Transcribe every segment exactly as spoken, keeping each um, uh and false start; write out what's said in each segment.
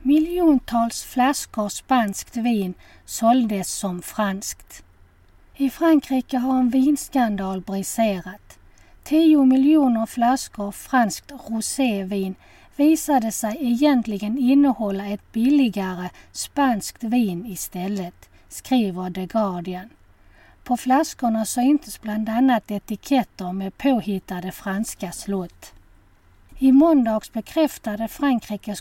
Miljontals flaskor spanskt vin såldes som franskt. I Frankrike har en vinskandal briserat. Tio miljoner flaskor franskt rosévin visade sig egentligen innehålla ett billigare spanskt vin istället, skriver The Guardian. På flaskorna syntes bland annat etiketter med påhittade franska slott. I måndags bekräftade Frankrikes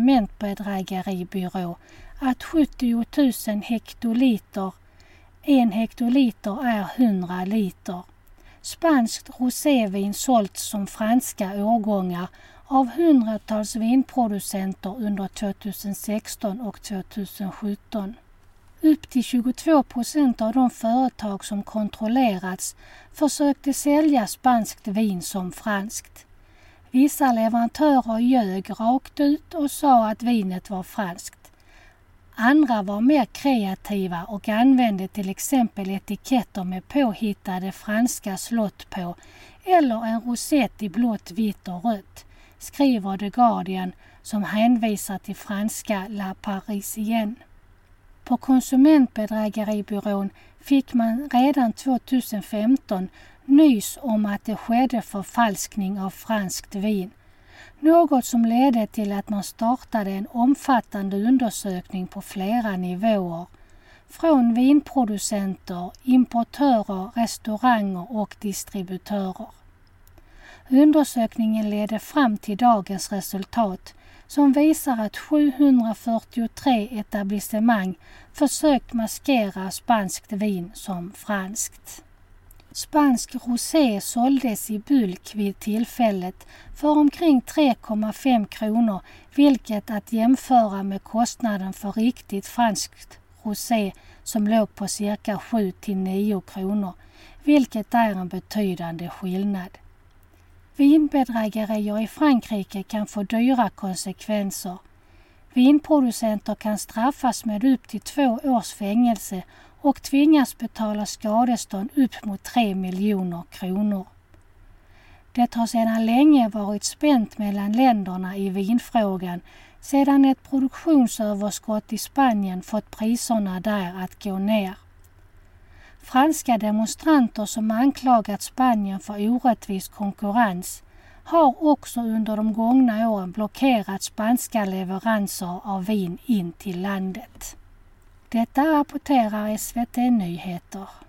konsumentbedrägeribyrå att sjuttio tusen hektoliter, en hektoliter är hundra liter, spanskt rosévin sålts som franska årgångar av hundratals vinproducenter under tjugohundrasexton och tjugosjutton. Upp till tjugotvå procent av de företag som kontrollerats försökte sälja spanskt vin som franskt. Vissa leverantörer ljög rakt ut och sa att vinet var franskt. Andra var mer kreativa och använde till exempel etiketter med påhittade franska slott på eller en rosett i blått, vitt och rött, skriver The Guardian som hänvisar till franska La Parisienne. På konsumentbedrägeribyrån fick man redan tjugohundrafemton nys om att det skedde förfalskning av franskt vin. Något som ledde till att man startade en omfattande undersökning på flera nivåer. Från vinproducenter, importörer, restauranger och distributörer. Undersökningen ledde fram till dagens resultat som visar att sjuhundrafyrtiotre etablissemang försökt maskera spanskt vin som franskt. Spansk rosé såldes i bulk vid tillfället för omkring tre komma fem kronor, vilket att jämföra med kostnaden för riktigt franskt rosé som låg på cirka sju till nio kronor, vilket är en betydande skillnad. Vinbedrägerier i Frankrike kan få dyra konsekvenser. Vinproducenter kan straffas med upp till två års fängelse och tvingas betala skadestånd upp mot tre miljoner kronor. Det har sedan länge varit spänt mellan länderna i vinfrågan sedan ett produktionsöverskott i Spanien fått priserna där att gå ner. Franska demonstranter som anklagat Spanien för orättvis konkurrens har också under de gångna åren blockerat spanska leveranser av vin in till landet. Detta rapporterar S V T Nyheter.